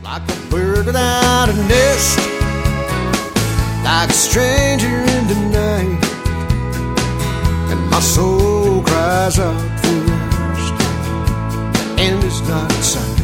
Like a bird without a nest, like a stranger in the night, and my soul cries out for rest. The end is not in sight.